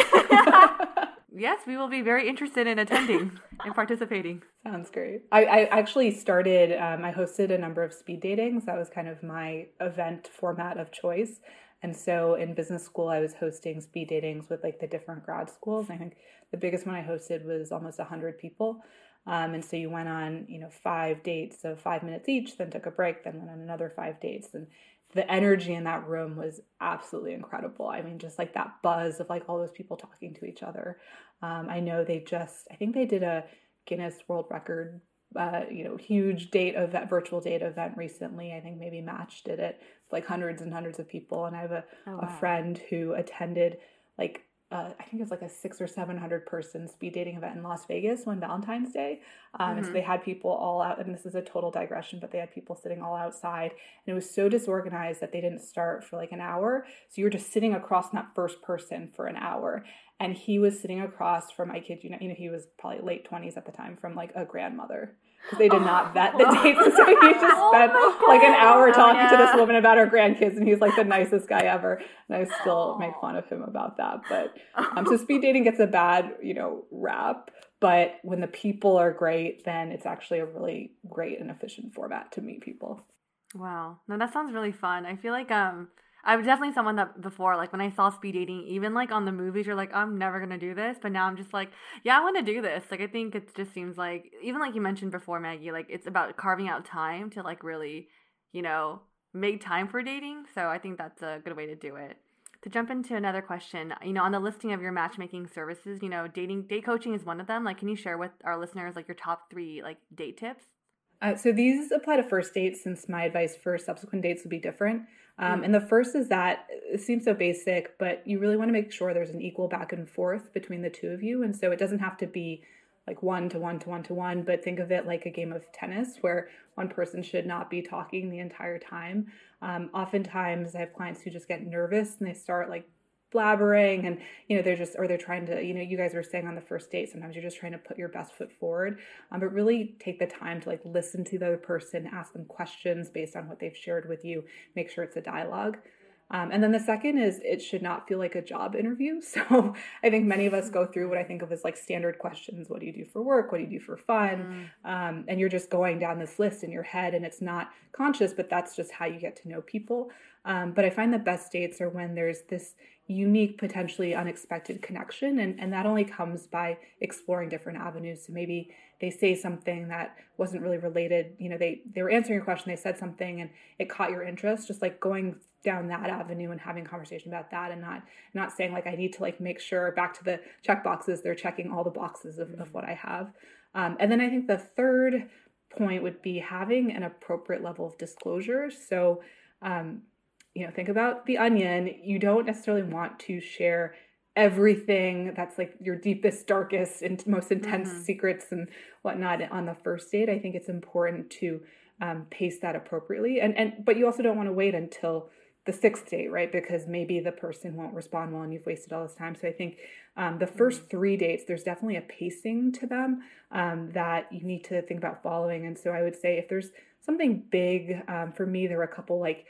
Yes, we will be very interested in attending and participating. Sounds great. I, I actually started, um, I hosted a number of speed datings. That was kind of my event format of choice. And so in business school, I was hosting speed datings with like the different grad schools. I think the biggest one I hosted was almost one hundred people. Um, and so you went on, you know, five dates of five minutes each, then took a break, then went on another five dates. And the energy in that room was absolutely incredible. I mean, just like that buzz of like all those people talking to each other. Um, I know they just, I think they did a Guinness World Record, uh, you know, huge date event, virtual date event recently. I think maybe Match did it with like hundreds and hundreds of people. And I have a, oh, wow. a friend who attended like, Uh, I think it was like a six or seven hundred person speed dating event in Las Vegas on Valentine's Day. Um, mm-hmm. And so they had people all out, and this is a total digression, but they had people sitting all outside, and it was so disorganized that they didn't start for like an hour. So you were just sitting across from that first person for an hour. And he was sitting across from, I kid you not, you know, he was probably late twenties at the time, from like a grandmother. Because they did not vet the dates. And so he just spent like an hour talking oh, yeah. to this woman about her grandkids, and he's like the nicest guy ever. And I still make fun of him about that. But um, so speed dating gets a bad, you know, rap. But when the people are great, then it's actually a really great and efficient format to meet people. Wow. No, that sounds really fun. I feel like um, I was definitely someone that before, like when I saw speed dating, even like on the movies, you're like, I'm never going to do this. But now I'm just like, yeah, I want to do this. Like, I think it just seems like, even like you mentioned before, Maggie, like it's about carving out time to like really, you know, make time for dating. So I think that's a good way to do it. To jump into another question, you know, on the listing of your matchmaking services, you know, dating, date coaching is one of them. Like, can you share with our listeners like your top three like date tips? Uh, so these apply to first dates, since my advice for subsequent dates would be different. Um, mm. And the first is that it seems so basic, but you really want to make sure there's an equal back and forth between the two of you. And so it doesn't have to be like one to one to one to one, but think of it like a game of tennis where one person should not be talking the entire time. Um, oftentimes I have clients who just get nervous and they start like blabbering, and you know they're just or they're trying to, you know, you guys were saying on the first date, sometimes you're just trying to put your best foot forward, um, but really take the time to like listen to the other person, ask them questions based on what they've shared with you, make sure it's a dialogue. Um, and then the second is it should not feel like a job interview. So I think many of us go through what I think of as like standard questions. What do you do for work? What do you do for fun? Mm. Um, and you're just going down this list in your head, and it's not conscious, but that's just how you get to know people. Um, but I find the best dates are when there's this unique, potentially unexpected connection. And, and that only comes by exploring different avenues. So maybe they say something that wasn't really related. You know, they, they were answering a question, they said something and it caught your interest, just like going down that avenue and having a conversation about that, and not, not saying like, I need to like make sure, back to the check boxes, they're checking all the boxes of, of what I have. Um, and then I think the third point would be having an appropriate level of disclosure. So, um, you know, think about the onion. You don't necessarily want to share everything that's like your deepest, darkest, and most intense mm-hmm. secrets and whatnot on the first date. I think it's important to um, pace that appropriately. And, and, but you also don't want to wait until the sixth date, right? Because maybe the person won't respond well and you've wasted all this time. So I think um, the first three dates, there's definitely a pacing to them um, that you need to think about following. And so I would say if there's something big, um, for me, there were a couple like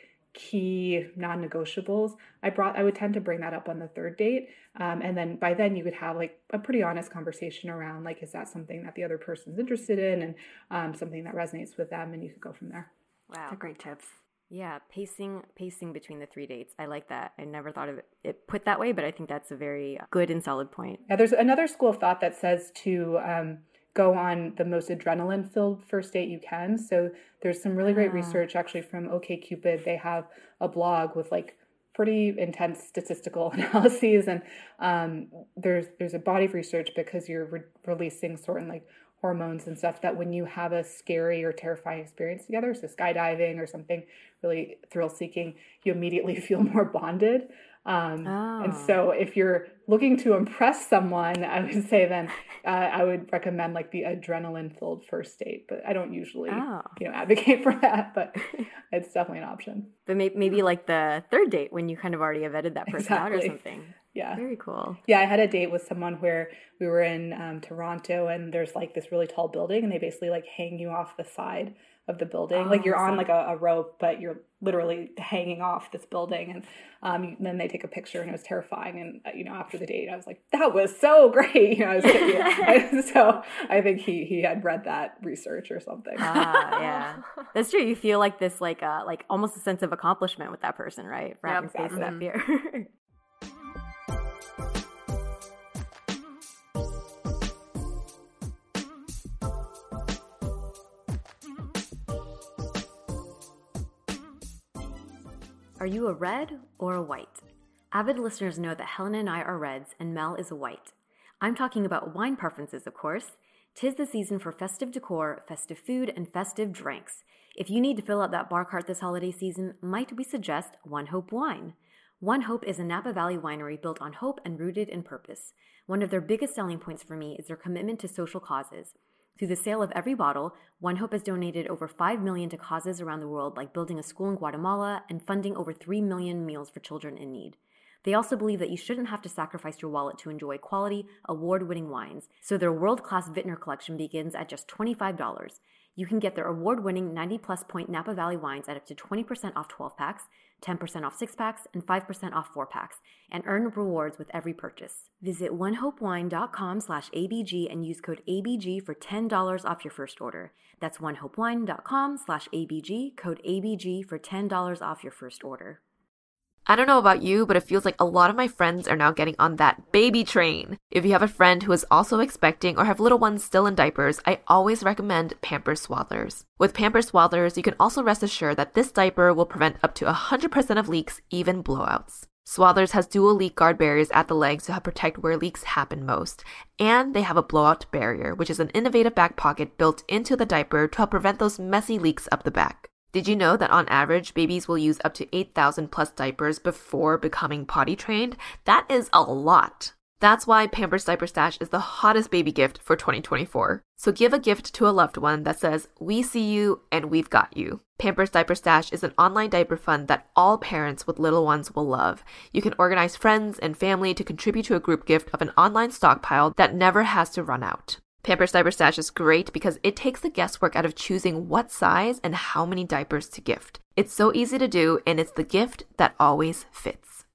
key non-negotiables. I brought, I would tend to bring that up on the third date. Um, and then by then you would have like a pretty honest conversation around like, is that something that the other person's interested in, and um, something that resonates with them, and you could go from there. Wow. That's a great tips. Yeah, pacing pacing between the three dates. I like that. I never thought of it, it put that way, but I think that's a very good and solid point. Yeah, there's another school of thought that says to um, go on the most adrenaline-filled first date you can. So there's some really great Ah. research actually from OkCupid. They have a blog with like pretty intense statistical analyses, and um, there's there's a body of research because you're re- releasing certain like hormones and stuff that when you have a scary or terrifying experience together, so skydiving or something really thrill-seeking, you immediately feel more bonded. Um, Oh. And so if you're looking to impress someone, I would say then uh, I would recommend like the adrenaline-filled first date, but I don't usually Oh. you know advocate for that, but it's definitely an option. But may- maybe like the third date when you kind of already have vetted that person out or Exactly. something. Yeah. Very cool. Yeah, I had a date with someone where we were in um, Toronto, and there's like this really tall building, and they basically like hang you off the side of the building. Oh, like you're on so- like a, a rope, but you're literally hanging off this building. And um, then they take a picture, and it was terrifying. And uh, you know, after the date, I was like, "That was so great!" You know, I was yeah. So I think he he had read that research or something. Ah, yeah. That's true. You feel like this, like, uh, like almost a sense of accomplishment with that person, right? For Yep, having faced that fear. Are you a red or a white? Avid listeners know that Helen and I are reds and Mel is a white. I'm talking about wine preferences, of course. 'Tis the season for festive decor, festive food, and festive drinks. If you need to fill up that bar cart this holiday season, might we suggest One Hope Wine? One Hope is a Napa Valley winery built on hope and rooted in purpose. One of their biggest selling points for me is their commitment to social causes. Through the sale of every bottle, One Hope has donated over five million dollars to causes around the world like building a school in Guatemala and funding over three million meals for children in need. They also believe that you shouldn't have to sacrifice your wallet to enjoy quality, award-winning wines, so their world-class Vintner collection begins at just twenty-five dollars. You can get their award-winning ninety-plus point Napa Valley wines at up to twenty percent off twelve-packs, ten percent off six-packs, and five percent off four-packs, and earn rewards with every purchase. Visit onehopewine.com slash ABG and use code A B G for ten dollars off your first order. That's onehopewine.com slash ABG, code A B G for ten dollars off your first order. I don't know about you, but it feels like a lot of my friends are now getting on that baby train. If you have a friend who is also expecting or have little ones still in diapers, I always recommend Pampers Swaddlers. With Pampers Swaddlers, you can also rest assured that this diaper will prevent up to one hundred percent of leaks, even blowouts. Swaddlers has dual leak guard barriers at the legs to help protect where leaks happen most. And they have a blowout barrier, which is an innovative back pocket built into the diaper to help prevent those messy leaks up the back. Did you know that on average, babies will use up to eight thousand plus diapers before becoming potty trained? That is a lot. That's why Pampers Diaper Stash is the hottest baby gift for twenty twenty-four. So give a gift to a loved one that says, "We see you and we've got you." Pampers Diaper Stash is an online diaper fund that all parents with little ones will love. You can organize friends and family to contribute to a group gift of an online stockpile that never has to run out. Pampers Diaper Stash is great because it takes the guesswork out of choosing what size and how many diapers to gift. It's so easy to do, and it's the gift that always fits.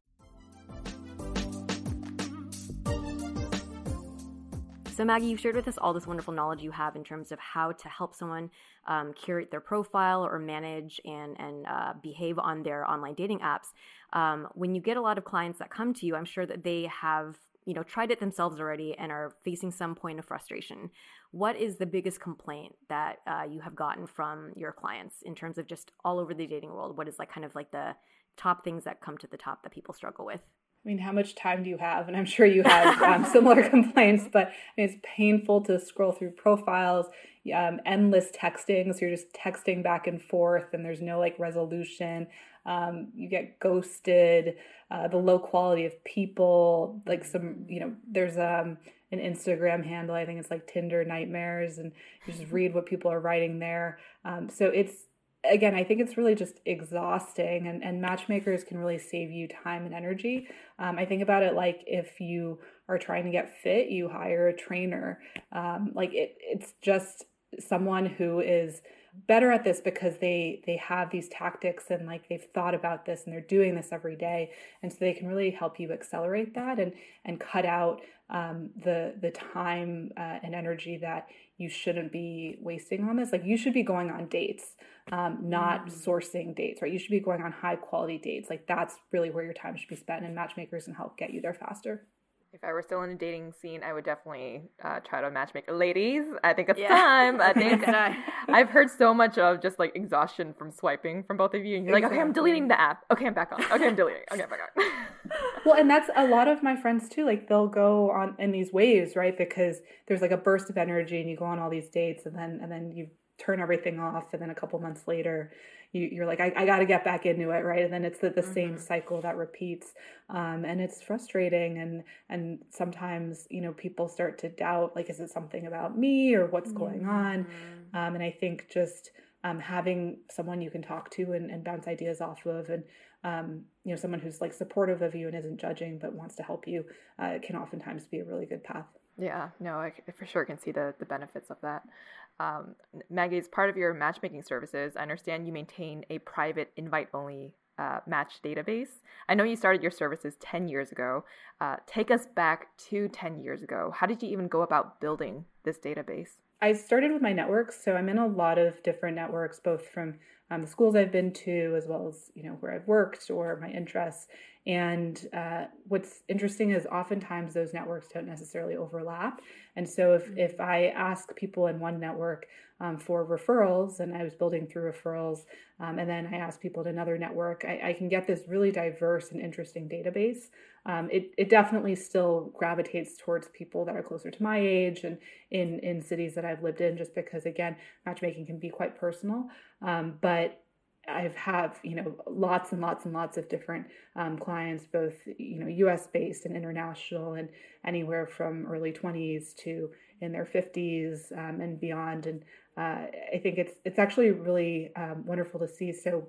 So Maggie, you've shared with us all this wonderful knowledge you have in terms of how to help someone um, curate their profile or manage and, and uh, behave on their online dating apps. Um, when you get a lot of clients that come to you, I'm sure that they have you know, tried it themselves already and are facing some point of frustration. What is the biggest complaint that uh, you have gotten from your clients in terms of just all over the dating world? What is like kind of like the top things that come to the top that people struggle with? I mean, how much time do you have? And I'm sure you have um, similar complaints, but I mean, it's painful to scroll through profiles, um, endless texting. So you're just texting back and forth and there's no like resolution. Um, you get ghosted, uh, the low quality of people, like some, you know, there's um, an Instagram handle, I think it's like Tinder Nightmares, and you just read what people are writing there. Um, so it's, again, I think it's really just exhausting, and, and matchmakers can really save you time and energy. Um, I think about it like if you are trying to get fit, you hire a trainer. Um, like it, it's just someone who is better at this because they they have these tactics and like they've thought about this and they're doing this every day, and so they can really help you accelerate that and and cut out um, the the time uh, and energy that you shouldn't be wasting on this. Like you should be going on dates, um, not mm. sourcing dates, right? You should be going on high quality dates. Like that's really where your time should be spent, and matchmakers can help get you there faster. If I were still in a dating scene, I would definitely uh, try to matchmake. Ladies, I think it's yeah. time. I think I've heard so much of just like exhaustion from swiping from both of you. And you're exactly. like, okay, I'm deleting the app. Okay, I'm back on. Okay, I'm deleting. Okay, I'm back on. Well, and that's a lot of my friends too. Like they'll go on in these waves, right? Because there's like a burst of energy and you go on all these dates and then and then you turn everything off. And then a couple months later, you, you're like, I, I got to get back into it, right? And then it's the, the mm-hmm. same cycle that repeats. Um, and it's frustrating. And, and sometimes, you know, people start to doubt, like, is it something about me or what's mm-hmm. going on? Um, and I think just um, having someone you can talk to and, and bounce ideas off of, and, um, you know, someone who's like supportive of you and isn't judging, but wants to help you, uh, can oftentimes be a really good path. Yeah, no, I for sure can see the, the benefits of that. Um, Maggie, as part of your matchmaking services, I understand you maintain a private invite-only uh, match database. I know you started your services ten years ago. Uh, take us back to ten years ago. How did you even go about building this database? I started with my networks. So I'm in a lot of different networks, both from um, the schools I've been to, as well as, you know, where I've worked or my interests. And uh, what's interesting is oftentimes those networks don't necessarily overlap. And so if, if I ask people in one network um, for referrals, and I was building through referrals, um, and then I ask people in another network, I, I can get this really diverse and interesting database. Um, it, it definitely still gravitates towards people that are closer to my age and in, in cities that I've lived in, just because, again, matchmaking can be quite personal. Um, but I've have, you know, lots and lots and lots of different um, clients, both, you know, U S based and international, and anywhere from early twenties to in their fifties um, and beyond. And uh, I think it's it's actually really um, wonderful to see. So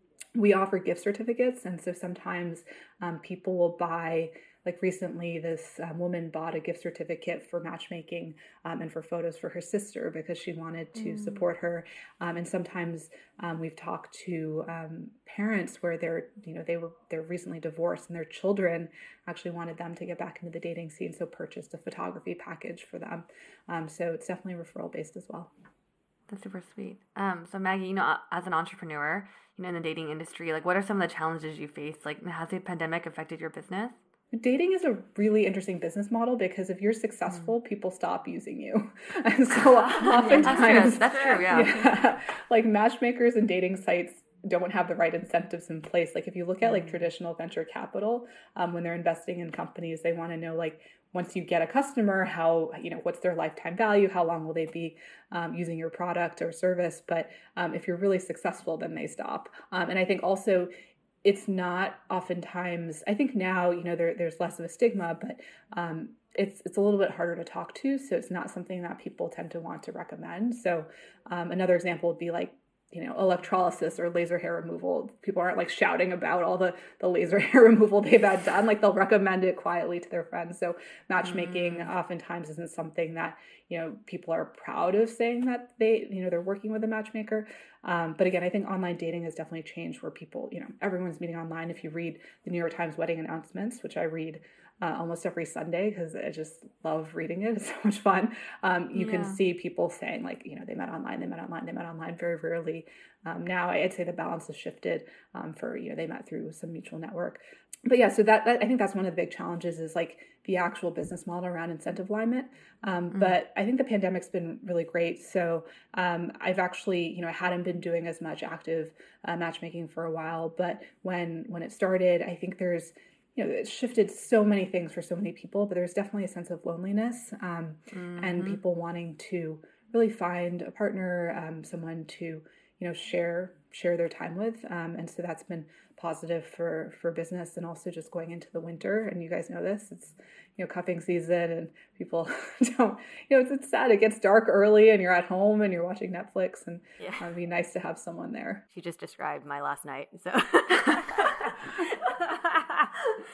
we offer gift certificates. And so sometimes um, people will buy, like recently, this um, woman bought a gift certificate for matchmaking um, and for photos for her sister because she wanted to mm. support her. Um, and sometimes um, we've talked to um, parents where they're, you know, they were they're recently divorced and their children actually wanted them to get back into the dating scene, so purchased a photography package for them. Um, so it's definitely referral based as well. That's super sweet. Um, so Maggie, you know, as an entrepreneur, you know, in the dating industry, like, what are some of the challenges you face? Like, has the pandemic affected your business? Dating is a really interesting business model because if you're successful, mm. people stop using you. And so oftentimes, that's true, that's true yeah. yeah. Like matchmakers and dating sites don't have the right incentives in place. Like if you look at like traditional venture capital, um, when they're investing in companies, they want to know, like, once you get a customer, how, you know, what's their lifetime value? How long will they be um, using your product or service? But um, if you're really successful, then they stop. Um, and I think also, it's not oftentimes, I think now, you know, there, there's less of a stigma, but um, it's it's a little bit harder to talk to. So it's not something that people tend to want to recommend. So um, another example would be like, you know, electrolysis or laser hair removal. People aren't like shouting about all the, the laser hair removal they've had done. Like they'll recommend it quietly to their friends. So matchmaking mm. oftentimes isn't something that, you know, people are proud of saying that they, you know, they're working with a matchmaker. Um, but again, I think online dating has definitely changed where people, you know, everyone's meeting online. If you read the New York Times wedding announcements, which I read Uh, almost every Sunday because I just love reading it. It's so much fun. Um, you yeah. can see people saying like, you know, they met online, they met online, they met online. Very rarely. Um, now I'd say the balance has shifted um, for, you know, they met through some mutual network. But yeah, so that, that I think that's one of the big challenges is like the actual business model around incentive alignment. Um, mm-hmm. But I think the pandemic's been really great. So um, I've actually, you know, I hadn't been doing as much active uh, matchmaking for a while. But when when it started, I think there's, you know, it shifted so many things for so many people, but there's definitely a sense of loneliness um, mm-hmm. and people wanting to really find a partner, um, someone to, you know, share share their time with. Um, and so that's been positive for, for business and also just going into the winter. And you guys know this, it's, you know, cuffing season and people don't, you know, it's, it's sad. It gets dark early and you're at home and you're watching Netflix and yeah. it'd be nice to have someone there. She just described my last night. So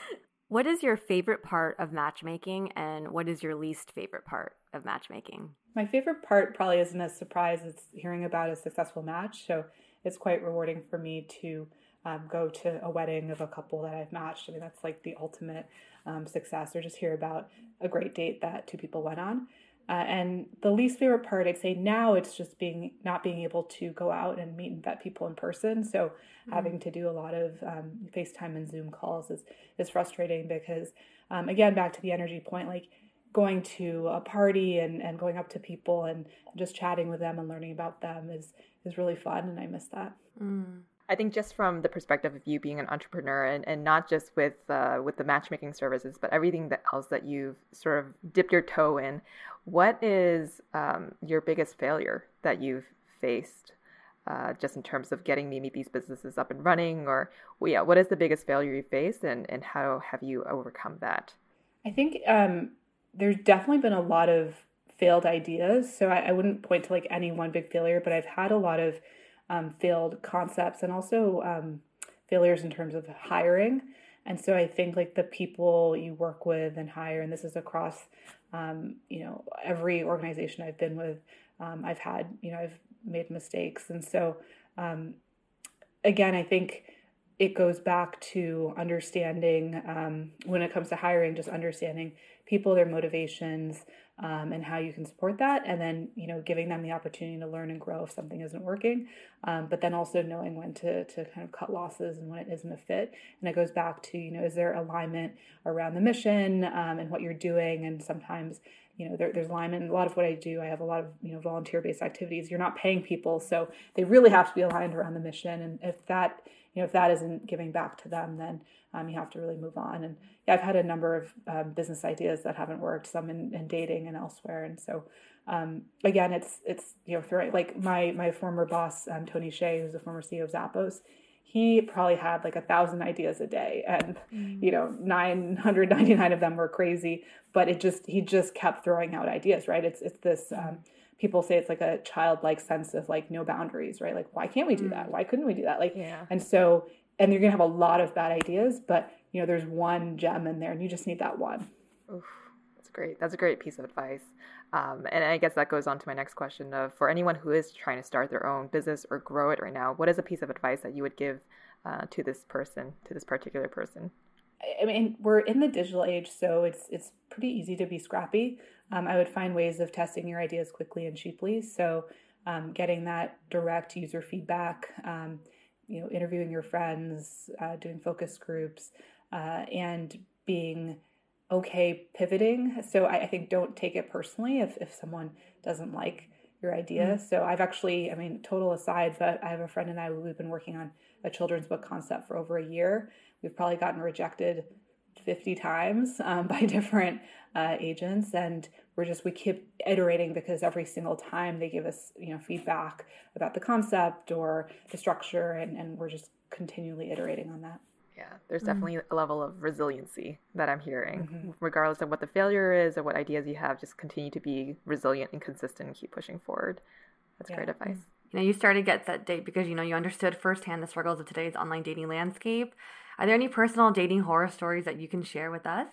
What is your favorite part of matchmaking, and what is your least favorite part of matchmaking? My favorite part probably isn't a surprise. It's hearing about a successful match. So it's quite rewarding for me to um, go to a wedding of a couple that I've matched. I mean, that's like the ultimate um, success, or just hear about a great date that two people went on. Uh, and the least favorite part, I'd say now, it's just being not being able to go out and meet and vet people in person. So mm-hmm. having to do a lot of um, FaceTime and Zoom calls is is frustrating because, um, again, back to the energy point, like going to a party and, and going up to people and just chatting with them and learning about them is is really fun, and I miss that. Mm. I think just from the perspective of you being an entrepreneur and, and not just with uh, with the matchmaking services, but everything that else that you've sort of dipped your toe in, what is um, your biggest failure that you've faced uh, just in terms of getting maybe these businesses up and running? Or, well, yeah, what is the biggest failure you faced, and, and how have you overcome that? I think um, there's definitely been a lot of failed ideas. So I, I wouldn't point to like any one big failure, but I've had a lot of Um, failed concepts and also um, failures in terms of hiring. And so I think like the people you work with and hire, and this is across, um, you know, every organization I've been with, um, I've had, you know, I've made mistakes. And so, um, again, I think it goes back to understanding um, when it comes to hiring, just understanding people, their motivations, Um, and how you can support that, and then, you know, giving them the opportunity to learn and grow if something isn't working, um, but then also knowing when to to kind of cut losses and when it isn't a fit. And it goes back to, you know, is there alignment around the mission um, and what you're doing? And sometimes, you know, there, there's alignment. And a lot of what I do, I have a lot of, you know, volunteer-based activities. You're not paying people, so they really have to be aligned around the mission. And if that, you know, if that isn't giving back to them, then um, you have to really move on. And yeah, I've had a number of um, business ideas that haven't worked, some in, in dating and elsewhere. And so, um, again, it's, it's, you know, for, like my, my former boss, um, Tony Hsieh, who's the former C E O of Zappos, he probably had like a thousand ideas a day, and, mm. you know, nine hundred ninety-nine of them were crazy, but it just, he just kept throwing out ideas, right? It's, it's this, um, people say it's like a childlike sense of like no boundaries, right? Like, why can't we do that? Why couldn't we do that? Like, yeah. And so, and you're going to have a lot of bad ideas, but you know, there's one gem in there and you just need that one. Oof, that's great. That's a great piece of advice. Um, and I guess that goes on to my next question of, for anyone who is trying to start their own business or grow it right now, what is a piece of advice that you would give uh, to this person, to this particular person? I mean, we're in the digital age, so it's it's pretty easy to be scrappy. Um, I would find ways of testing your ideas quickly and cheaply. So um, getting that direct user feedback, um, you know, interviewing your friends, uh, doing focus groups, uh, and being okay pivoting. So I, I think don't take it personally if, if someone doesn't like your idea. Mm-hmm. So I've actually, I mean, total aside, but I have a friend and I, we've been working on a children's book concept for over a year. We've probably gotten rejected fifty times um, by different uh, agents. And we're just, we keep iterating because every single time they give us, you know, feedback about the concept or the structure, and, and we're just continually iterating on that. Yeah, there's definitely mm-hmm. a level of resiliency that I'm hearing, mm-hmm. regardless of what the failure is or what ideas you have. Just continue to be resilient and consistent and keep pushing forward. That's yeah. great advice. You know, you started Get Set Date because, you know, you understood firsthand the struggles of today's online dating landscape. Are there any personal dating horror stories that you can share with us?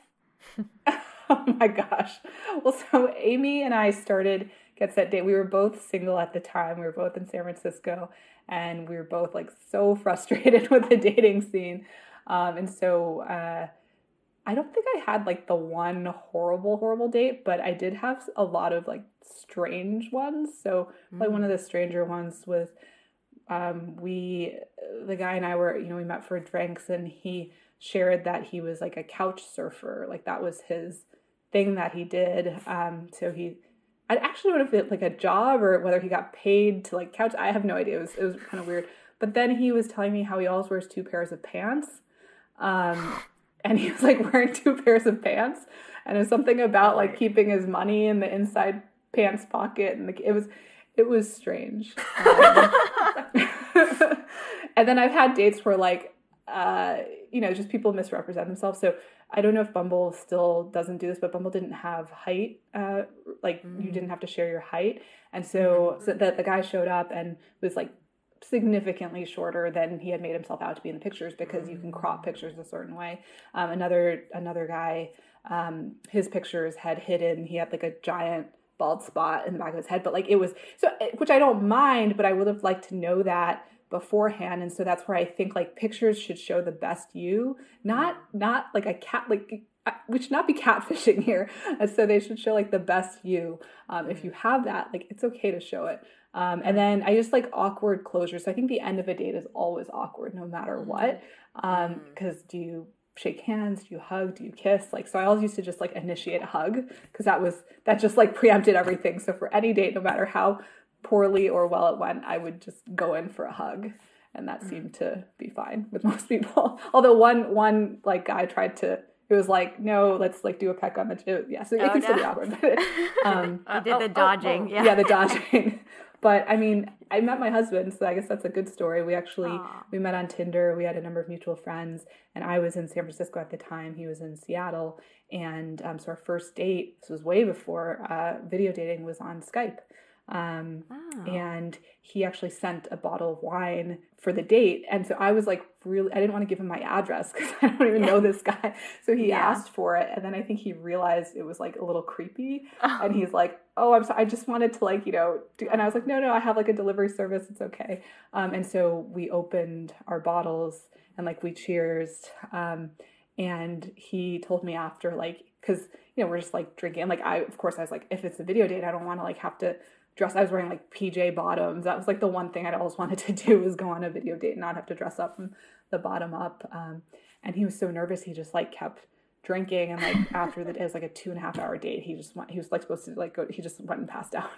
Oh my gosh. Well, so Amy and I started Get Set Date. We were both single at the time. We were both in San Francisco, and we were both like so frustrated with the dating scene. Um, and so uh, I don't think I had like the one horrible, horrible date, but I did have a lot of like strange ones. So mm-hmm. like one of the stranger ones was um, we, the guy and I were, you know, we met for drinks, and he shared that he was like a couch surfer. Like that was his thing that he did. Um, so he, I actually don't know if it like a job or whether he got paid to like couch. I have no idea. It was, it was kind of weird. But then he was telling me how he always wears two pairs of pants. Um, and he was like wearing two pairs of pants, and it was something about like keeping his money in the inside pants pocket, and the, it was, it was strange. Um, and then I've had dates where like, uh, you know, just people misrepresent themselves. So I don't know if Bumble still doesn't do this, but Bumble didn't have height, uh, like mm. you didn't have to share your height. And so, mm-hmm. so the, the guy showed up and was like significantly shorter than he had made himself out to be in the pictures, because you can crop pictures a certain way. Um, another another guy, um, his pictures had hidden, he had like a giant bald spot in the back of his head, but like it was, so, which I don't mind, but I would have liked to know that beforehand. And so that's where I think like pictures should show the best you, not, not like a cat, like we should not be catfishing here. And so they should show like the best you. Um, if you have that, like it's okay to show it. Um, and then I just like awkward closure. So I think the end of a date is always awkward no matter what. Um, because do you shake hands? Do you hug? Do you kiss? Like, so I always used to just like initiate a hug, because that was, that just like preempted everything. So for any date, no matter how poorly or well it went, I would just go in for a hug. And that seemed to be fine with most people. Although one, one like guy tried to, it was like, no, let's like do a peck on the chin. Yeah, so it oh, can no. still be awkward. But um, you did the dodging. Oh, oh, yeah. yeah, the dodging. But I mean, I met my husband, so I guess that's a good story. We actually, Aww. we met on Tinder. We had a number of mutual friends, and I was in San Francisco at the time. He was in Seattle. And um, so our first date, this was way before uh, video dating was on Skype. Um, oh. And he actually sent a bottle of wine for the date. And so I was like, really, I didn't want to give him my address because I don't even yeah. know this guy. So he yeah. asked for it. And then I think he realized it was like a little creepy. Oh. And he's like, oh, I'm sorry. I just wanted to like, you know, do, and I was like, no, no, I have like a delivery service. It's okay. Um, and so we opened our bottles and like we cheersed. Um, and he told me after, like, cause you know, we're just like drinking. And like, I, of course I was like, if it's a video date, I don't want to like have to dress. I was wearing like P J bottoms. That was like the one thing I'd always wanted to do, was go on a video date and not have to dress up from the bottom up. Um, and he was so nervous. He just like kept drinking. And like after the, it was like a two and a half hour date. He just went, he was like supposed to like go, he just went and passed out.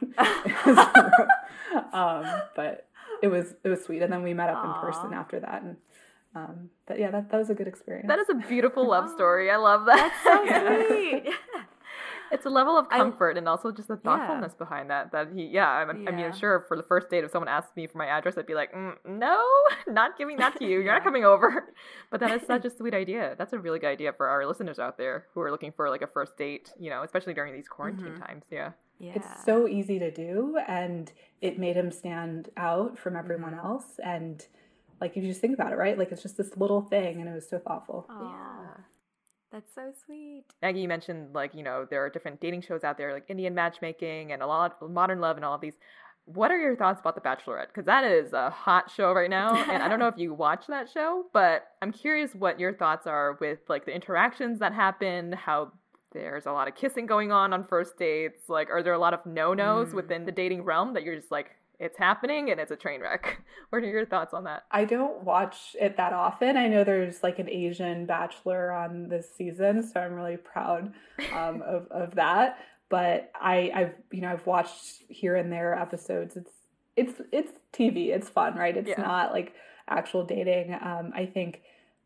um, but it was, it was sweet. And then we met up Aww. in person after that. And, um, but yeah, that, that was a good experience. That is a beautiful love story. I love that. That's so yeah. sweet. It's a level of comfort I, and also just the thoughtfulness yeah. behind that, that he, yeah, I, yeah. I mean, I'm sure for the first date, if someone asked me for my address, I'd be like, mm, no, not giving that to you. You're yeah. not coming over. But that is such a sweet idea. That's a really good idea for our listeners out there who are looking for like a first date, you know, especially during these quarantine mm-hmm. times. Yeah. yeah. It's so easy to do. And it made him stand out from everyone mm-hmm. else. And like, if you just think about it, right? Like, it's just this little thing, and it was so thoughtful. Aww. Yeah. That's so sweet. Maggie, you mentioned, like, you know, there are different dating shows out there, like Indian matchmaking and a lot of Modern Love and all of these. What are your thoughts about The Bachelorette? Because that is a hot show right now. And I don't know if you watch that show, but I'm curious what your thoughts are with, like, the interactions that happen, how there's a lot of kissing going on on first dates. Like, are there a lot of no-nos mm. within the dating realm that you're just like, it's happening and it's a train wreck? What are your thoughts on that? I don't watch it that often. I know there's like an Asian bachelor on this season, so I'm really proud um, of, of that. But I, I've, you know, I've watched here and there episodes. It's, it's, it's T V. It's fun, right? It's yeah. not like actual dating. Um, I think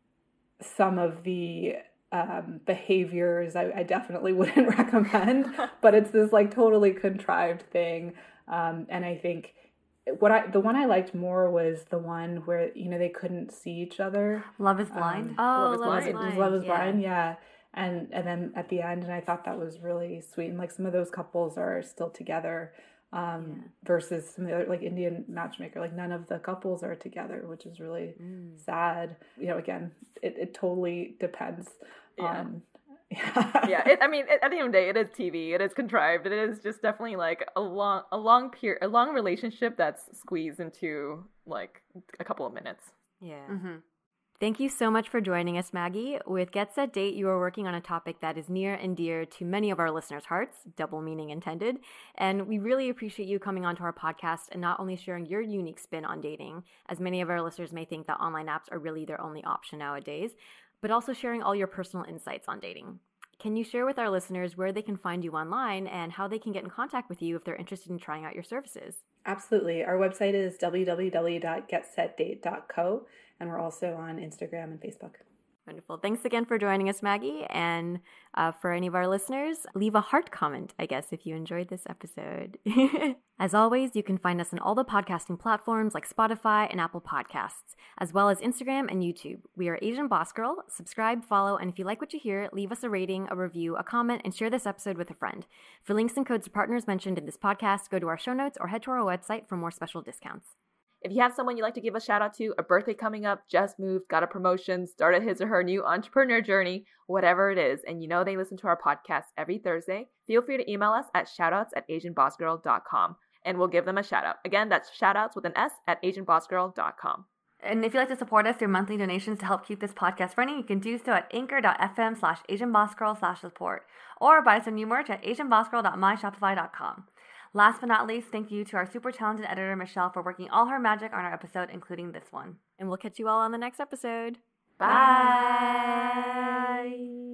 some of the um, behaviors I, I definitely wouldn't recommend, but it's this like totally contrived thing. Um, and I think what I the one I liked more was the one where, you know, they couldn't see each other. Love is Blind. Um, oh, Love is Love Blind. is Blind. Love is yeah. Blind, yeah. And and then at the end, and I thought that was really sweet. And like some of those couples are still together, um, yeah. versus some of the other, like Indian Matchmaker, like none of the couples are together, which is really mm. sad. You know, again, it, it totally depends yeah. on. Yeah, yeah. It, I mean, it, at the end of the day, it is T V. It is contrived. It is just definitely like a long, a long period, a long relationship that's squeezed into like a couple of minutes. Yeah. Mm-hmm. Thank you so much for joining us, Maggie. With Get Set Date, you are working on a topic that is near and dear to many of our listeners' hearts, double meaning intended. And we really appreciate you coming onto our podcast and not only sharing your unique spin on dating, as many of our listeners may think that online apps are really their only option nowadays, but also sharing all your personal insights on dating. Can you share with our listeners where they can find you online and how they can get in contact with you if they're interested in trying out your services? Absolutely. Our website is w w w dot get set date dot co, and we're also on Instagram and Facebook. Wonderful. Thanks again for joining us, Maggie. And uh, for any of our listeners, leave a heart comment, I guess, if you enjoyed this episode. As always, you can find us on all the podcasting platforms like Spotify and Apple Podcasts, as well as Instagram and YouTube. We are Asian Boss Girl. Subscribe, follow, and if you like what you hear, leave us a rating, a review, a comment, and share this episode with a friend. For links and codes to partners mentioned in this podcast, go to our show notes or head to our website for more special discounts. If you have someone you'd like to give a shout out to, a birthday coming up, just moved, got a promotion, started his or her new entrepreneur journey, whatever it is, and you know they listen to our podcast every Thursday, feel free to email us at shoutouts at asian boss girl dot com and we'll give them a shout out. Again, that's shoutouts with an S at asian boss girl dot com. And if you'd like to support us through monthly donations to help keep this podcast running, you can do so at anchor.fm slash asianbossgirl slash support or buy some new merch at asianbossgirl dot my shopify dot com. Last but not least, thank you to our super talented editor, Michelle, for working all her magic on our episode, including this one. And we'll catch you all on the next episode. Bye. Bye.